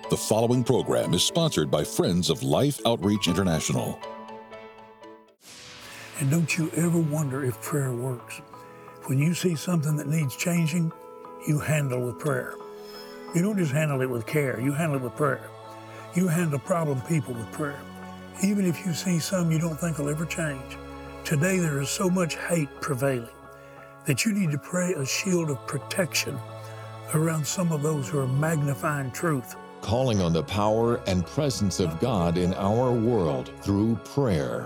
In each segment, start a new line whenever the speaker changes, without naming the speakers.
The following program is sponsored by Friends of Life Outreach International.
And don't you ever wonder if prayer works. When you see something that needs changing, you handle with prayer. You don't just handle it with care, you handle it with prayer. You handle problem people with prayer. Even if you see some you don't think will ever change. Today there is so much hate prevailing that you need to pray a shield of protection around some of those who are magnifying truth.
Calling on the power and presence of God in our world through prayer.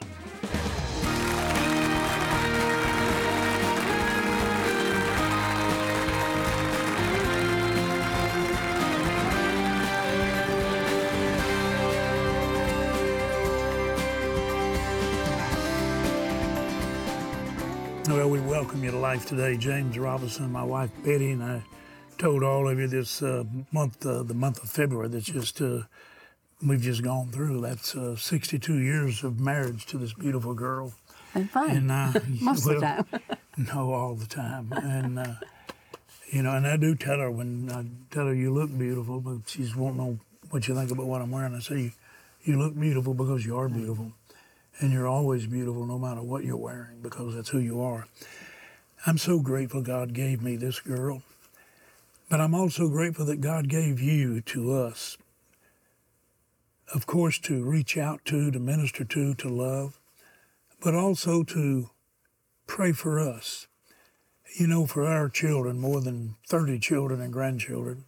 Well, we welcome you to Life Today. James Robinson, my wife Betty, and I told all of you this month, the month of February, that we've just gone through. That's 62 years of marriage to this beautiful girl.
And fun. And, most of the time.
No, all the time. And, and I do tell her, when I tell her you look beautiful, but she won't know what you think about what I'm wearing. I say, you look beautiful because you are beautiful. And you're always beautiful no matter what you're wearing, because that's who you are. I'm so grateful God gave me this girl. But I'm also grateful that God gave you to us. Of course, to reach out to minister to love, but also to pray for us. You know, for our children, more than 30 children and grandchildren,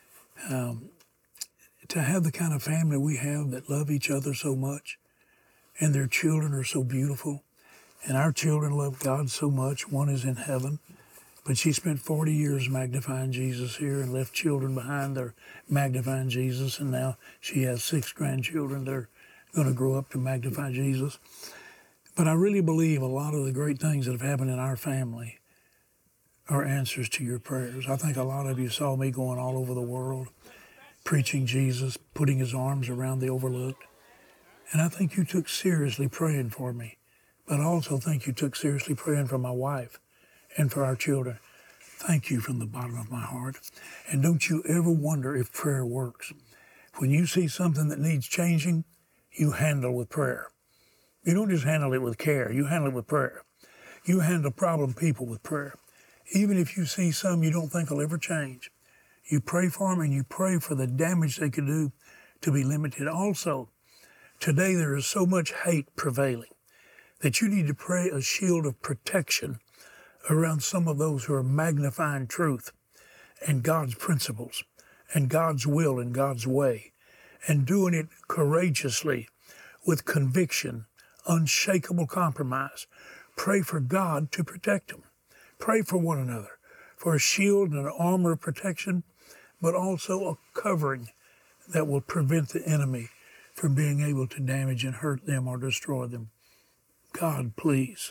to have the kind of family we have that love each other so much, and their children are so beautiful, and our children love God so much. One is in heaven, but she spent 40 years magnifying Jesus here and left children behind that are magnifying Jesus, and now she has 6 grandchildren that are going to grow up to magnify Jesus. But I really believe a lot of the great things that have happened in our family are answers to your prayers. I think a lot of you saw me going all over the world, preaching Jesus, putting his arms around the overlooked. And I think you took seriously praying for me, but I also think you took seriously praying for my wife and for our children. Thank you from the bottom of my heart. And don't you ever wonder if prayer works. When you see something that needs changing, you handle with prayer. You don't just handle it with care, you handle it with prayer. You handle problem people with prayer. Even if you see some you don't think will ever change, you pray for them and you pray for the damage they could do to be limited. Also, today there is so much hate prevailing that you need to pray a shield of protection around some of those who are magnifying truth and God's principles and God's will and God's way, and doing it courageously with conviction, unshakable compromise. Pray for God to protect them. Pray for one another, for a shield and an armor of protection, but also a covering that will prevent the enemy from being able to damage and hurt them or destroy them. God, please,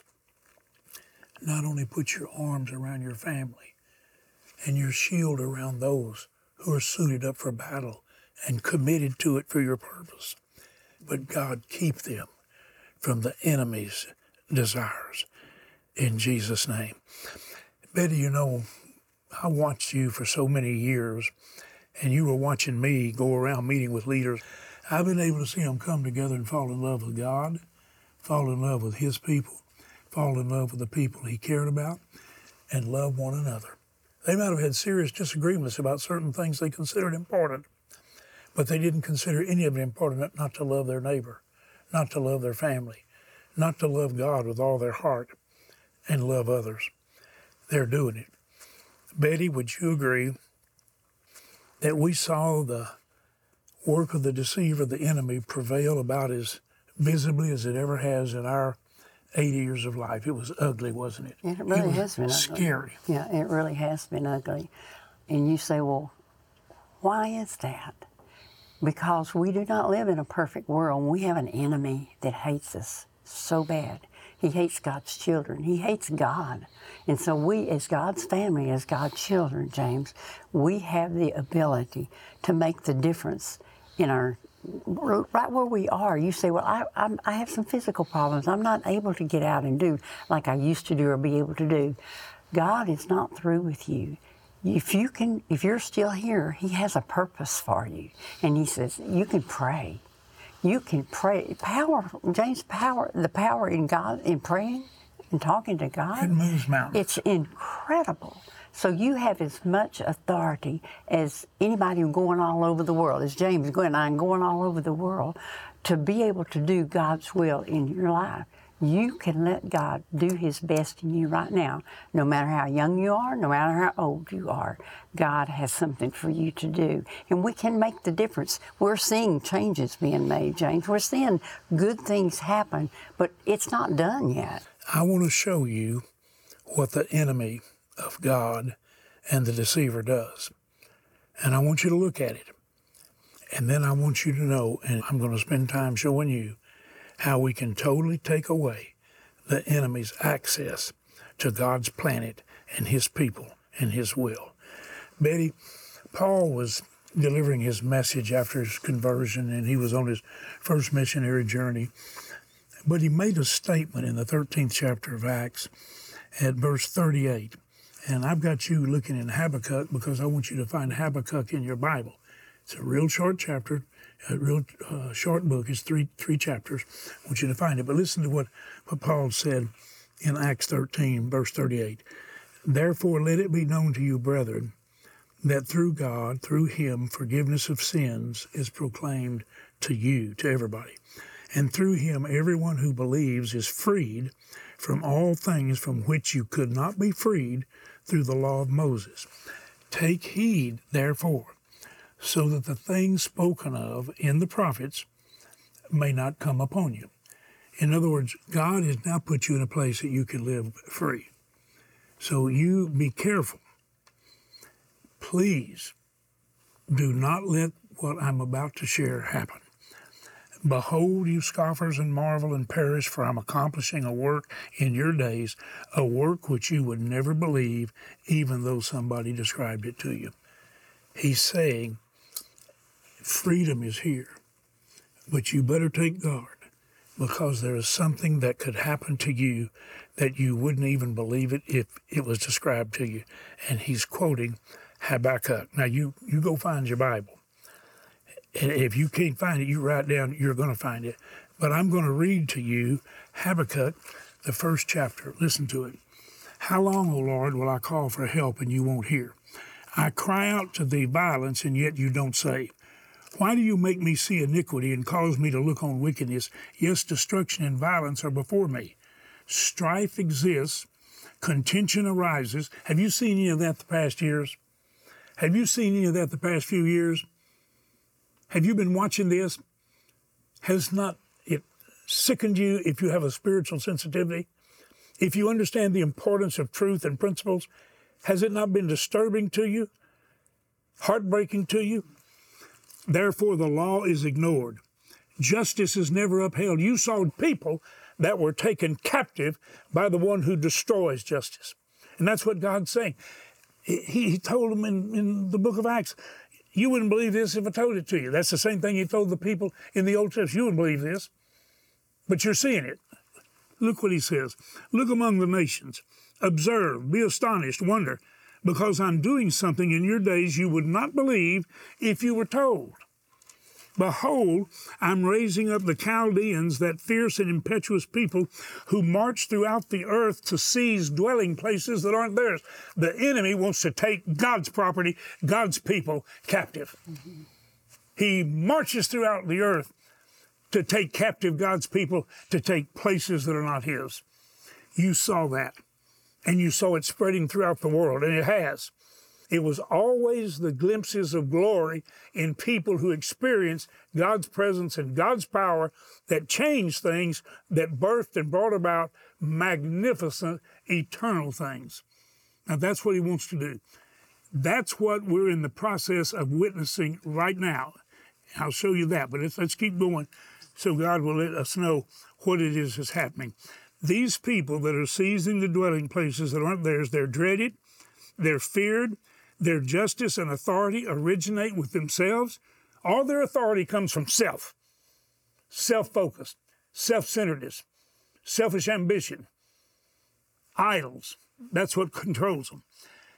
not only put your arms around your family and your shield around those who are suited up for battle and committed to it for your purpose, but God, keep them from the enemy's desires. In Jesus' name. Betty, you know, I watched you for so many years, and you were watching me go around meeting with leaders. I've been able to see them come together and fall in love with God, fall in love with his people, fall in love with the people he cared about, and love one another. They might have had serious disagreements about certain things they considered important, but they didn't consider any of it important not to love their neighbor, not to love their family, not to love God with all their heart, and love others. They're doing it. Betty, would you agree that we saw the work of the deceiver, the enemy, prevail about as visibly as it ever has in our 80 years of life? It was ugly, wasn't it?
It really has been ugly.
Scary.
Yeah, it really has been ugly. And you say, well, why is that? Because we do not live in a perfect world. We have an enemy that hates us so bad. He hates God's children. He hates God. And so we, as God's family, as God's children, James, we have the ability to make the difference in our, right where we are. You say, well, I have some physical problems. I'm not able to get out and do like I used to do or be able to do. God is not through with you. if you're still here, He has a purpose for you. And He says, you can pray. You can pray. The power in God, in praying and talking to God.
It moves mountains.
It's incredible. So you have as much authority as anybody going all over the world, as James going all over the world, to be able to do God's will in your life. You can let God do His best in you right now. No matter how young you are, no matter how old you are, God has something for you to do. And we can make the difference. We're seeing changes being made, James. We're seeing good things happen, but it's not done yet.
I want to show you what the enemy of God and the deceiver does. And I want you to look at it. And then I want you to know, and I'm going to spend time showing you how we can totally take away the enemy's access to God's planet and His people and His will. Betty, Paul was delivering his message after his conversion, and he was on his first missionary journey. But he made a statement in the 13th chapter of Acts at verse 38. And I've got you looking in Habakkuk because I want you to find Habakkuk in your Bible. It's a real short chapter, a real short book. It's three chapters. I want you to find it. But listen to what Paul said in Acts 13, verse 38. Therefore let it be known to you, brethren, that through God, through Him, forgiveness of sins is proclaimed to you, to everybody. And through Him, everyone who believes is freed from all things from which you could not be freed through the law of Moses. Take heed, therefore, so that the things spoken of in the prophets may not come upon you. In other words, God has now put you in a place that you can live free. So you be careful. Please do not let what I'm about to share happen. Behold, you scoffers, and marvel and perish, for I'm accomplishing a work in your days, a work which you would never believe, even though somebody described it to you. He's saying, freedom is here, but you better take guard, because there is something that could happen to you that you wouldn't even believe it if it was described to you. And he's quoting Habakkuk. Now, you go find your Bible. And if you can't find it, you write down, you're going to find it. But I'm going to read to you Habakkuk, the first chapter. Listen to it. How long, O Lord, will I call for help and you won't hear? I cry out to thee violence, and yet you don't save. Why do you make me see iniquity and cause me to look on wickedness? Yes, destruction and violence are before me. Strife exists, contention arises. Have you seen any of that the past years? Have you seen any of that the past few years? Have you been watching this? Has not it sickened you if you have a spiritual sensitivity? If you understand the importance of truth and principles, has it not been disturbing to you? Heartbreaking to you? Therefore, the law is ignored. Justice is never upheld. You saw people that were taken captive by the one who destroys justice. And that's what God's saying. He told them in the book of Acts, you wouldn't believe this if I told it to you. That's the same thing He told the people in the Old Testament. You wouldn't believe this, but you're seeing it. Look what He says. Look among the nations. Observe, be astonished, wonder, because I'm doing something in your days you would not believe if you were told. Behold, I'm raising up the Chaldeans, that fierce and impetuous people who march throughout the earth to seize dwelling places that aren't theirs. The enemy wants to take God's property, God's people, captive. Mm-hmm. He marches throughout the earth to take captive God's people, to take places that are not His. You saw that, and you saw it spreading throughout the world, and it has. It was always the glimpses of glory in people who experienced God's presence and God's power that changed things, that birthed and brought about magnificent, eternal things. Now, that's what He wants to do. That's what we're in the process of witnessing right now. I'll show you that, but let's keep going so God will let us know what it is that's happening. These people that are seizing the dwelling places that aren't theirs, they're dreaded, they're feared. Their justice and authority originate with themselves. All their authority comes from self, self-focused, self-centeredness, selfish ambition, idols. That's what controls them.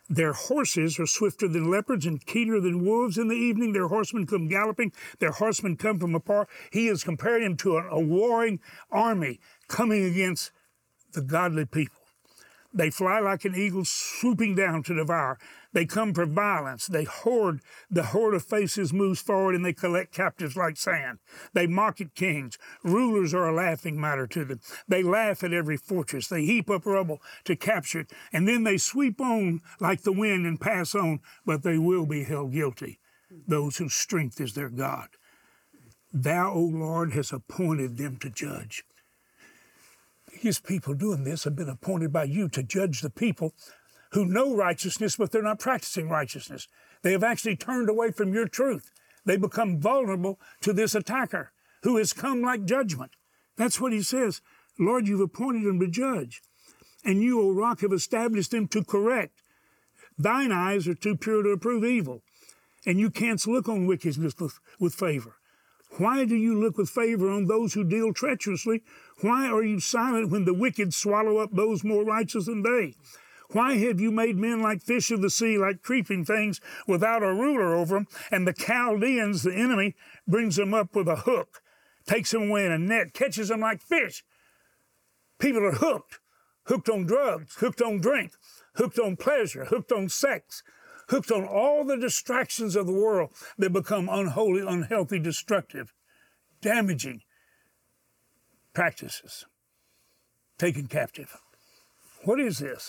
Their horses are swifter than leopards and keener than wolves in the evening. Their horsemen come galloping. Their horsemen come from afar. He has compared him to a warring army coming against the godly people. They fly like an eagle, swooping down to devour. They come for violence. The horde of faces moves forward, and they collect captives like sand. They mock at kings. Rulers are a laughing matter to them. They laugh at every fortress. They heap up rubble to capture it, and then they sweep on like the wind and pass on, but they will be held guilty, those whose strength is their God. Thou, O Lord, hast appointed them to judge. His people doing this have been appointed by you to judge the people who know righteousness, but they're not practicing righteousness. They have actually turned away from your truth. They become vulnerable to this attacker who has come like judgment. That's what he says. Lord, you've appointed them to judge, and you, O rock, have established them to correct. Thine eyes are too pure to approve evil, and you can't look on wickedness with favor. Why do you look with favor on those who deal treacherously? Why are you silent when the wicked swallow up those more righteous than they? Why have you made men like fish of the sea, like creeping things, without a ruler over them? And the Chaldeans, the enemy, brings them up with a hook, takes them away in a net, catches them like fish. People are hooked on drugs, hooked on drink, hooked on pleasure, hooked on sex, hooked on all the distractions of the world that become unholy, unhealthy, destructive, damaging practices, taken captive. What is this?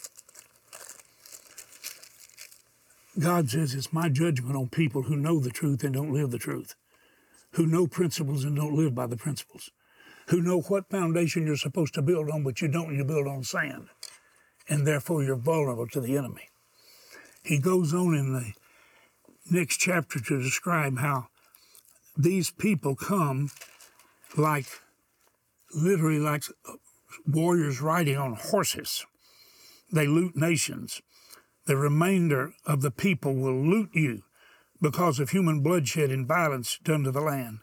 God says it's my judgment on people who know the truth and don't live the truth, who know principles and don't live by the principles, who know what foundation you're supposed to build on, but you don't, you build on sand, and therefore you're vulnerable to the enemy. He goes on in the next chapter to describe how these people come literally like warriors riding on horses. They loot nations. The remainder of the people will loot you because of human bloodshed and violence done to the land.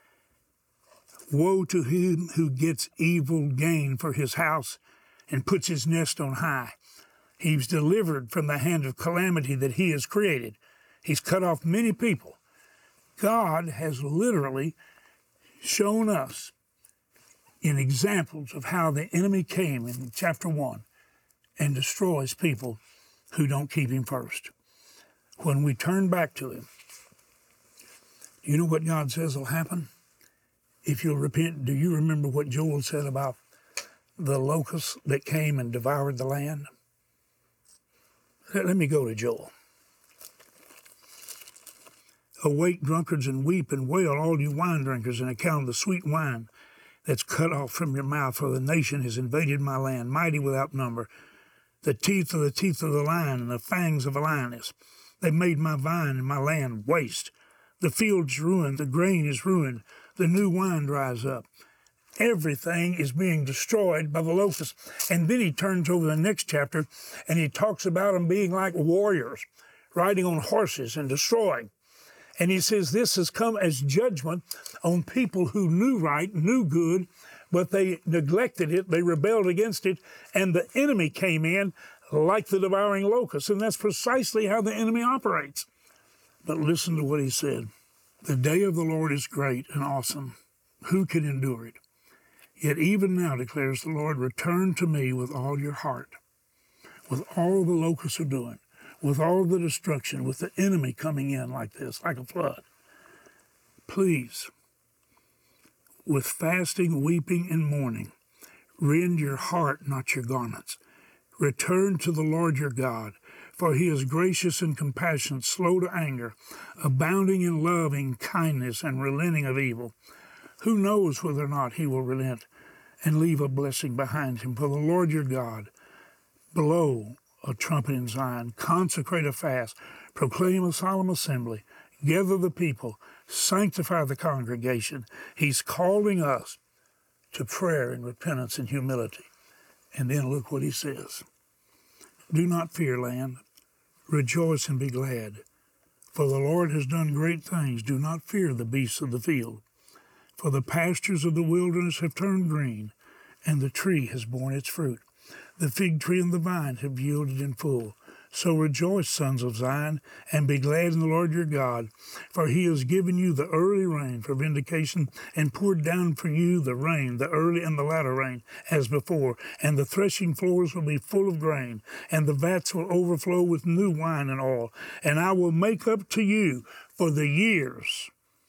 Woe to him who gets evil gain for his house and puts his nest on high. He's delivered from the hand of calamity that he has created. He's cut off many people. God has literally shown us in examples of how the enemy came in chapter 1 and destroys people who don't keep him first. When we turn back to him, you know what God says will happen? If you'll repent, do you remember what Joel said about the locusts that came and devoured the land? Let me go to Joel. Awake, drunkards, and weep and wail, all you wine drinkers, on account of the sweet wine that's cut off from your mouth, for the nation has invaded my land, mighty without number. The teeth of the lion and the fangs of a lioness. They made my vine and my land waste. The field's ruined, the grain is ruined, the new wine dries up. Everything is being destroyed by the locusts. And then he turns over the next chapter and he talks about them being like warriors, riding on horses and destroying. And he says this has come as judgment on people who knew right, knew good, but they neglected it, they rebelled against it, and the enemy came in like the devouring locust. And that's precisely how the enemy operates. But listen to what he said. The day of the Lord is great and awesome. Who can endure it? Yet even now, declares the Lord, return to me with all your heart, with all the locusts are doing, with all the destruction, with the enemy coming in like this, like a flood. Please, with fasting, weeping, and mourning, rend your heart, not your garments. Return to the Lord your God, for he is gracious and compassionate, slow to anger, abounding in love and kindness, and relenting of evil. Who knows whether or not he will relent and leave a blessing behind him? For the Lord your God, blow a trumpet in Zion, consecrate a fast, proclaim a solemn assembly, gather the people, sanctify the congregation. He's calling us to prayer and repentance and humility. And then look what he says. Do not fear, land. Rejoice and be glad. For the Lord has done great things. Do not fear the beasts of the field. For the pastures of the wilderness have turned green, and the tree has borne its fruit. The fig tree and the vine have yielded in full. So rejoice, sons of Zion, and be glad in the Lord your God, for he has given you the early rain for vindication, and poured down for you the rain, the early and the latter rain, as before. And the threshing floors will be full of grain, and the vats will overflow with new wine and oil. And I will make up to you for the years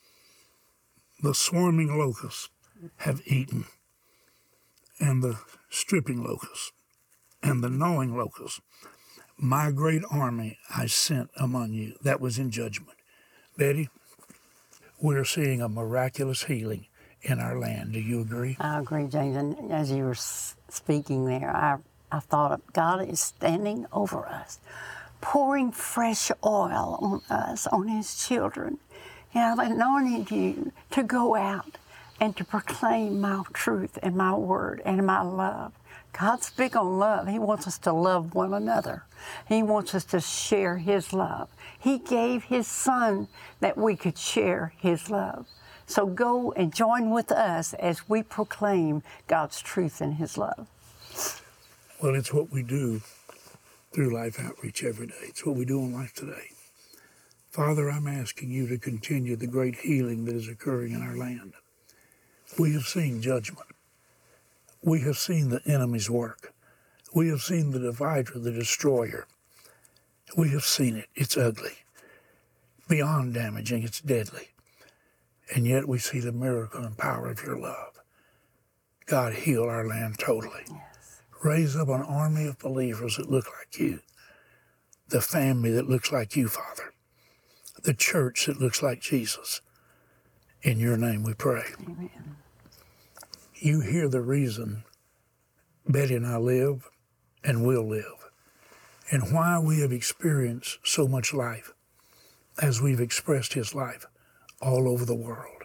the swarming locusts have eaten, and the stripping locusts, and the gnawing locusts. My great army I sent among you. That was in judgment. Betty, we're seeing a miraculous healing in our land. Do you agree?
I agree, James. And as you were speaking there, I thought God is standing over us, pouring fresh oil on us, on his children. And I've anointed you to go out and to proclaim my truth and my word and my love. God's big on love. He wants us to love one another. He wants us to share his love. He gave his son that we could share his love. So go and join with us as we proclaim God's truth and his love.
Well, it's what we do through Life Outreach every day. It's what we do in Life Today. Father, I'm asking you to continue the great healing that is occurring in our land. We have seen judgment. We have seen the enemy's work. We have seen the divider, the destroyer. We have seen it. It's ugly. Beyond damaging, it's deadly. And yet we see the miracle and power of your love. God, heal our land totally.
Yes.
Raise up an army of believers that look like you. The family that looks like you, Father. The church that looks like Jesus. In your name we pray.
Amen.
You hear the reason Betty and I live and will live, and why we have experienced so much life as we've expressed his life all over the world.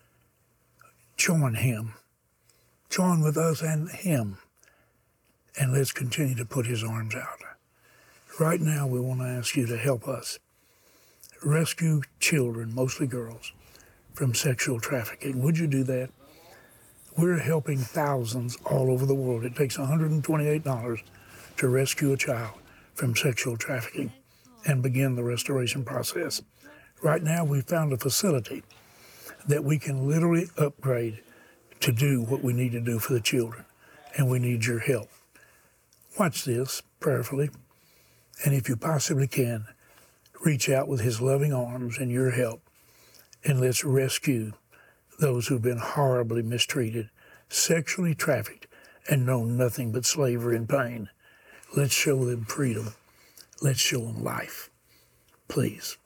Join him. Join with us and him, and let's continue to put his arms out. Right now, we want to ask you to help us rescue children, mostly girls, from sexual trafficking. Would you do that? We're helping thousands all over the world. It takes $128 to rescue a child from sexual trafficking and begin the restoration process. Right now, we've found a facility that we can literally upgrade to do what we need to do for the children, and we need your help. Watch this prayerfully, and if you possibly can, reach out with his loving arms and your help, and let's rescue those who've been horribly mistreated, sexually trafficked, and know nothing but slavery and pain. Let's show them freedom. Let's show them life. Please.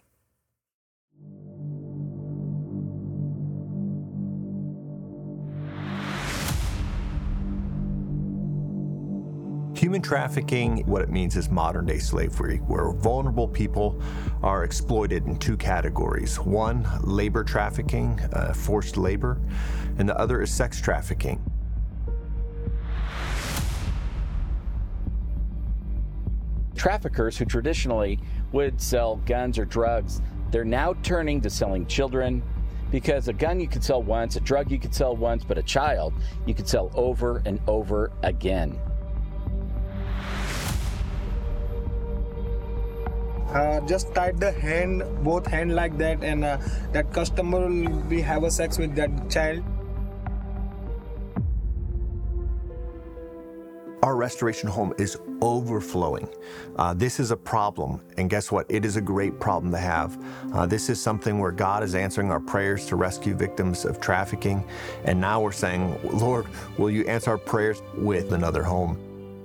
Human trafficking, what it means is modern-day slavery, where vulnerable people are exploited in two categories. One, labor trafficking, forced labor, and the other is sex trafficking.
Traffickers who traditionally would sell guns or drugs, they're now turning to selling children, because a gun you could sell once, a drug you could sell once, but a child you could sell over and over again.
Just tied the hand, both hand like that, and that customer will be have a sex with that child.
Our restoration home is overflowing. This is a problem, and guess what? It is a great problem to have. This is something where God is answering our prayers to rescue victims of trafficking, and now we're saying, Lord, will you answer our prayers with another home?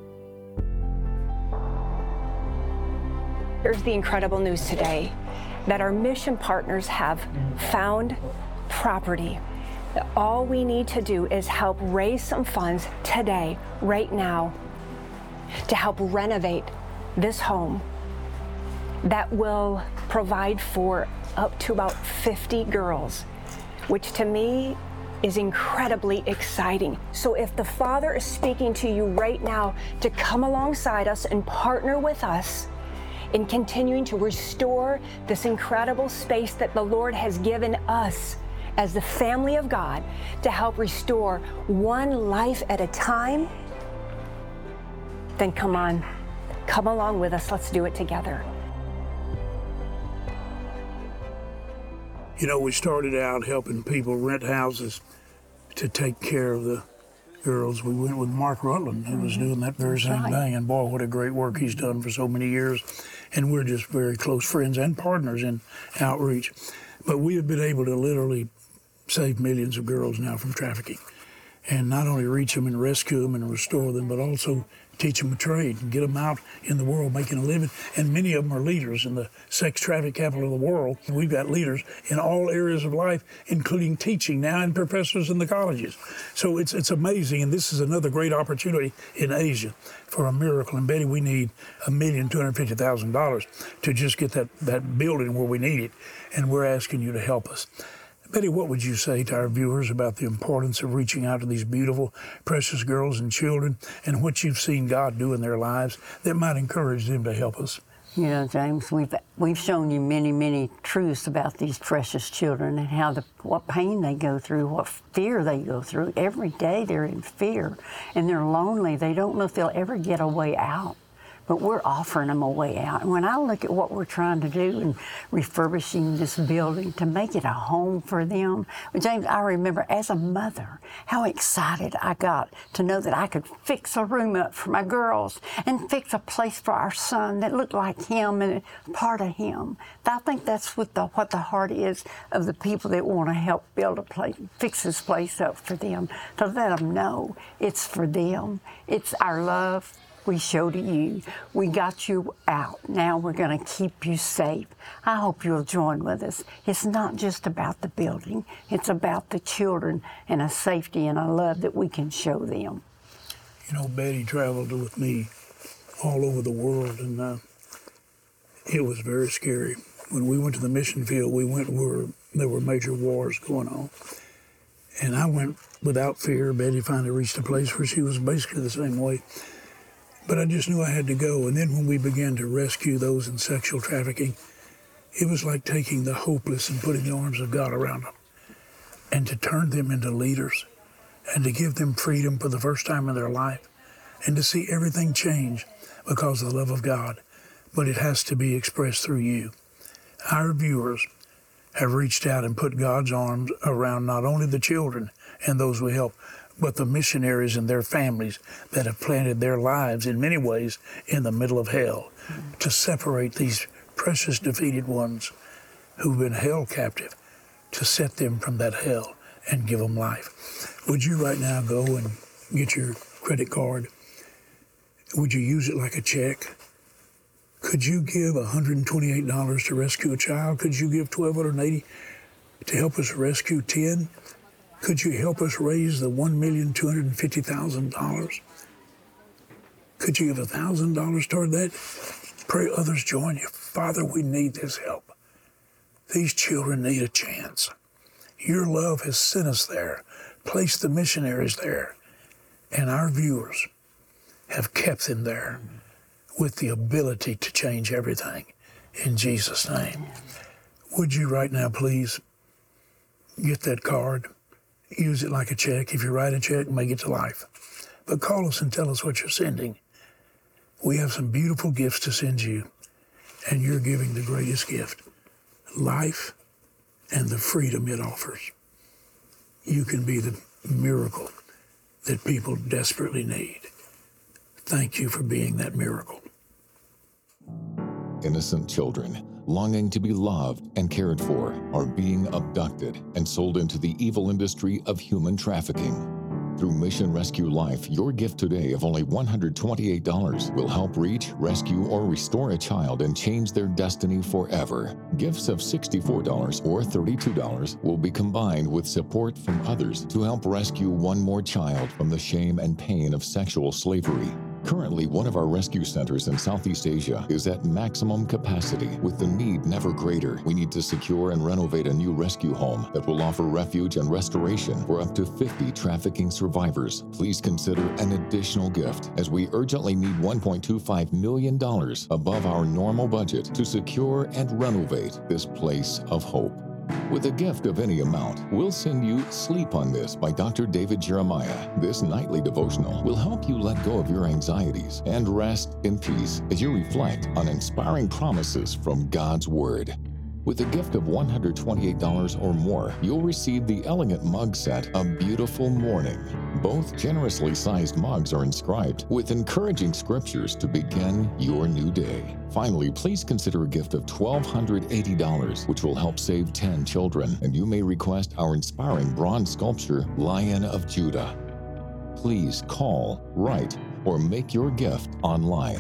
Here's the incredible news today that our mission partners have found property. All we need to do is help raise some funds today, right now, to help renovate this home that will provide for up to about 50 girls, which to me is incredibly exciting. So if the Father is speaking to you right now to come alongside us and partner with us in continuing to restore this incredible space that the Lord has given us as the family of God to help restore one life at a time, then come on, Come along with us. Let's do it together.
You know, we started out helping people rent houses to take care of the girls. We went with Mark Rutland, who was doing that very same thing. And boy, what a great work he's done for so many years. And we're just very close friends and partners in outreach. But we have been able to literally save millions of girls now from trafficking. And not only reach them and rescue them and restore them, but also teach them a trade and get them out in the world making a living. And many of them are leaders in the sex traffic capital of the world. We've got leaders in all areas of life, including teaching now and professors in the colleges. So it's amazing, and this is another great opportunity in Asia for a miracle. And Betty, we need $1,250,000 to just get that building where we need it, and we're asking you to help us. Betty, what would you say to our viewers about the importance of reaching out to these beautiful, precious girls and children, and what you've seen God do in their lives that might encourage them to help us?
You know, James, we've shown you many, many truths about these precious children and how what pain they go through, what fear they go through. Every day they're in fear and they're lonely. They don't know if they'll ever get a way out. But we're offering them a way out. And when I look at what we're trying to do in refurbishing this building to make it a home for them, James, I remember as a mother how excited I got to know that I could fix a room up for my girls and fix a place for our son that looked like him and part of him. I think that's what the heart is of the people that want to help build a place, fix this place up for them, to let them know it's for them. It's our love we show to you. We got you out. Now we're going to keep you safe. I hope you'll join with us. It's not just about the building. It's about the children and a safety and a love that we can show them.
You know, Betty traveled with me all over the world, and it was very scary. When we went to the mission field, we went where there were major wars going on. And I went without fear. Betty finally reached a place where she was basically the same way. But I just knew I had to go. And then when we began to rescue those in sexual trafficking, it was like taking the hopeless and putting the arms of God around them, and to turn them into leaders and to give them freedom for the first time in their life, and to see everything change because of the love of God. But it has to be expressed through you. Our viewers have reached out and put God's arms around not only the children and those we help, but the missionaries and their families that have planted their lives in many ways in the middle of hell, to separate these precious defeated ones who've been held captive, to set them from that hell and give them life. Would you right now go and get your credit card? Would you use it like a check? Could you give $128 to rescue a child? Could you give $1,280 to help us rescue 10? Could you help us raise the $1,250,000? Could you give $1,000 toward that? Pray others join you. Father, we need this help. These children need a chance. Your love has sent us there, placed the missionaries there, and our viewers have kept them there with the ability to change everything. In Jesus' name. Would you right now, please, get that card? Use it like a check. If you write a check, make it to life. But call us and tell us what you're sending. We have some beautiful gifts to send you, and you're giving the greatest gift, life and the freedom it offers. You can be the miracle that people desperately need. Thank you for being that miracle.
Innocent children, longing to be loved and cared for, are being abducted and sold into the evil industry of human trafficking. Through Mission Rescue Life, your gift today of only $128 will help reach, rescue, or restore a child and change their destiny forever. Gifts of $64 or $32 will be combined with support from others to help rescue one more child from the shame and pain of sexual slavery. Currently, one of our rescue centers in Southeast Asia is at maximum capacity, with the need never greater. We need to secure and renovate a new rescue home that will offer refuge and restoration for up to 50 trafficking survivors. Please consider an additional gift, as we urgently need $1.25 million above our normal budget to secure and renovate this place of hope. With a gift of any amount, we'll send you Sleep on This by Dr. David Jeremiah. This nightly devotional will help you let go of your anxieties and rest in peace as you reflect on inspiring promises from God's Word. With a gift of $128 or more, you'll receive the elegant mug set, A Beautiful Morning. Both generously sized mugs are inscribed with encouraging scriptures to begin your new day. Finally, please consider a gift of $1,280, which will help save 10 children, and you may request our inspiring bronze sculpture, Lion of Judah. Please call, write, or make your gift online.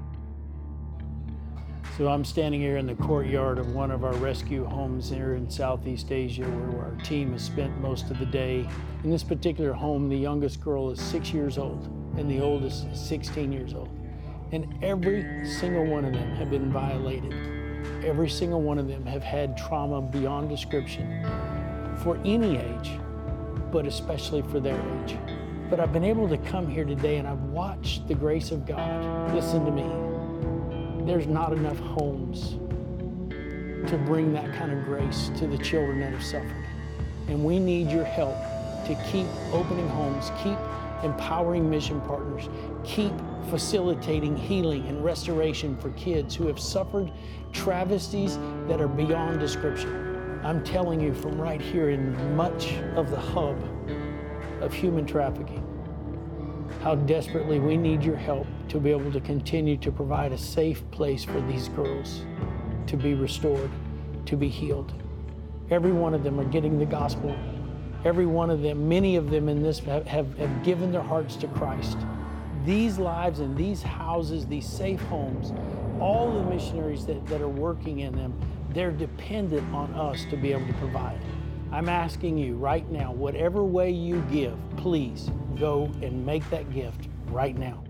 So I'm standing here in the courtyard of one of our rescue homes here in Southeast Asia, where our team has spent most of the day. In this particular home, the youngest girl is 6 years old and the oldest is 16 years old. And every single one of them have been violated. Every single one of them have had trauma beyond description for any age, but especially for their age. But I've been able to come here today and I've watched the grace of God. Listen to me. There's not enough homes to bring that kind of grace to the children that have suffered. And we need your help to keep opening homes, keep empowering mission partners, keep facilitating healing and restoration for kids who have suffered travesties that are beyond description. I'm telling you from right here in much of the hub of human trafficking, how desperately we need your help to be able to continue to provide a safe place for these girls to be restored, to be healed. Every one of them are getting the gospel. Every one of them, many of them in this have given their hearts to Christ. These lives and these houses, these safe homes, all the missionaries that are working in them, they're dependent on us to be able to provide. I'm asking you right now, whatever way you give, please go and make that gift right now.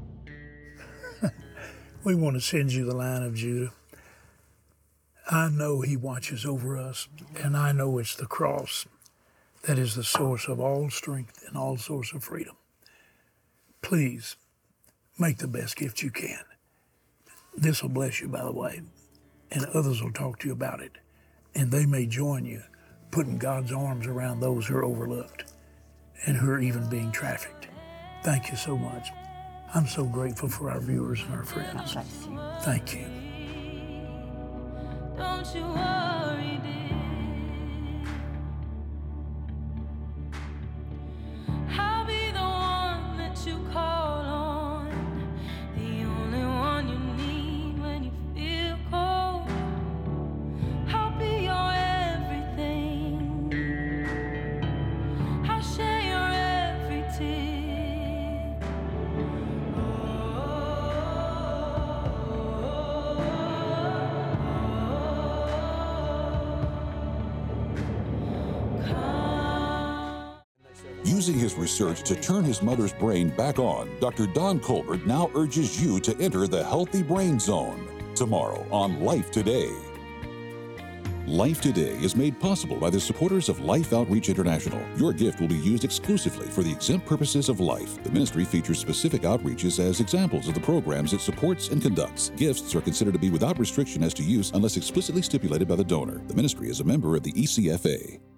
We want to send you the Lion of Judah. I know he watches over us, and I know it's the cross that is the source of all strength and all source of freedom. Please, make the best gift you can. This will bless you, by the way, and others will talk to you about it, and they may join you putting God's arms around those who are overlooked and who are even being trafficked. Thank you so much. I'm so grateful for our viewers and our friends. Thank you.
Don't you worry, dear. I'll be the one that you call on, the only one you need when you feel cold. I'll be your everything. I'll share your every tear.
Using his research to turn his mother's brain back on, Dr. Don Colbert now urges you to enter the Healthy Brain Zone tomorrow on Life Today. Life Today is made possible by the supporters of Life Outreach International. Your gift will be used exclusively for the exempt purposes of life. The ministry features specific outreaches as examples of the programs it supports and conducts. Gifts are considered to be without restriction as to use unless explicitly stipulated by the donor. The ministry is a member of the ECFA.